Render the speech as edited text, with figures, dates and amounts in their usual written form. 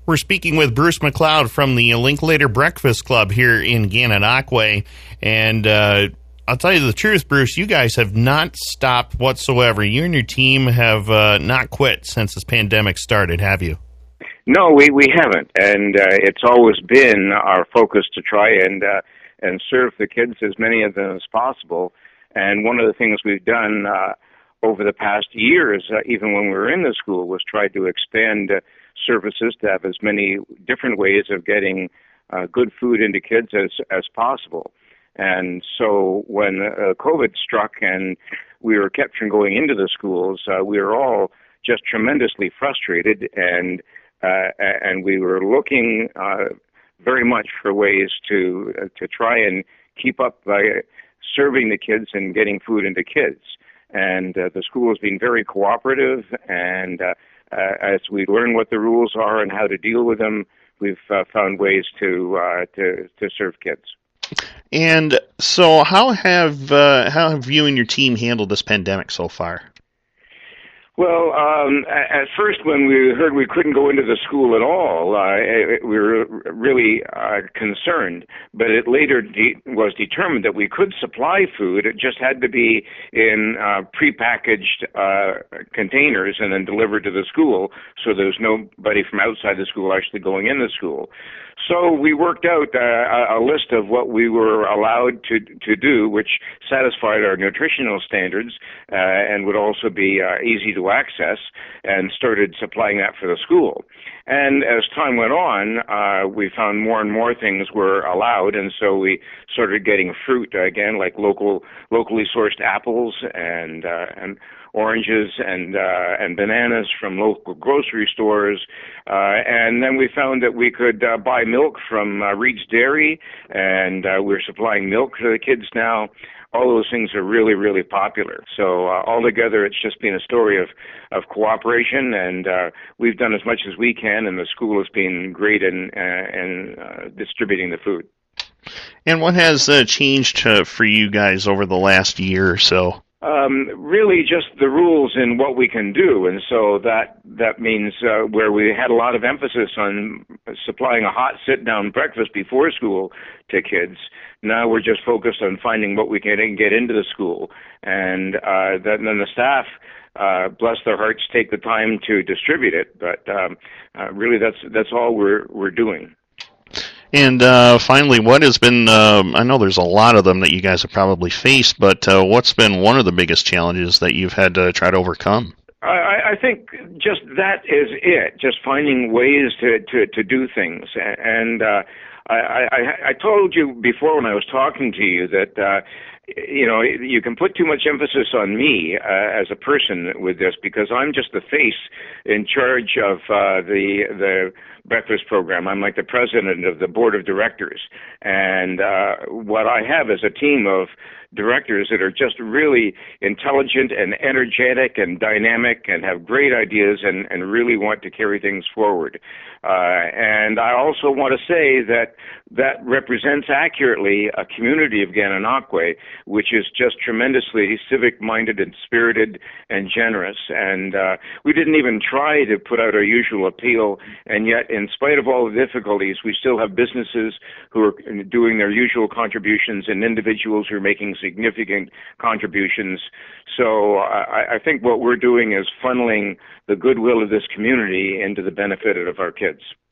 We're speaking with Bruce McLeod from the Linklater Breakfast Club here in Gananoque. And I'll tell you the truth, Bruce, you guys have not stopped whatsoever. You and your team have not quit since this pandemic started, have you? No, we haven't. And it's always been our focus to try and serve the kids, as many of them as possible. And one of the things we've done over the past years, even when we were in the school, was try to expand services to have as many different ways of getting good food into kids as possible. And so when COVID struck and we were kept from going into the schools, we were all just tremendously frustrated, and we were looking very much for ways to try and keep up by serving the kids and getting food into kids. And the school has been very cooperative, and as we learn what the rules are and how to deal with them, we've found ways to serve kids. And so, how have you and your team handled this pandemic so far? Well, at first, when we heard we couldn't go into the school at all, we were really concerned. But it later was determined that we could supply food. It just had to be in prepackaged containers and then delivered to the school, so there's nobody from outside the school actually going in the school. So we worked out a list of what we were allowed to do, which satisfied our nutritional standards and would also be easy to access, and started supplying that for the school. And as time went on, we found more and more things were allowed, and so we started getting fruit again, like locally sourced apples and oranges and bananas from local grocery stores, and then we found that we could buy milk from Reed's Dairy, and we're supplying milk to the kids now. All those things are really, really popular. So altogether, it's just been a story of cooperation, and we've done as much as we can, and the school has been great in distributing the food. And what has changed for you guys over the last year or so? Really just the rules and what we can do. And so that means where we had a lot of emphasis on supplying a hot sit-down breakfast before school to kids, now we're just focused on finding what we can get into the school. And then the staff, bless their hearts, take the time to distribute it. But really that's all we're doing. And finally, what has been, I know there's a lot of them that you guys have probably faced, but what's been one of the biggest challenges that you've had to try to overcome? I think just that is it, just finding ways to do things. And I told you before when I was talking to you that you can put too much emphasis on me as a person with this, because I'm just the face in charge of the breakfast program. I'm like the president of the board of directors, and what I have is a team of directors that are just really intelligent and energetic and dynamic and have great ideas and really want to carry things forward. And I also want to say that represents accurately a community of Gananoque, which is just tremendously civic-minded and spirited and generous. And we didn't even try to put out our usual appeal, and yet in spite of all the difficulties, we still have businesses who are doing their usual contributions and individuals who are making significant contributions. So I think what we're doing is funneling the goodwill of this community into the benefit of our kids.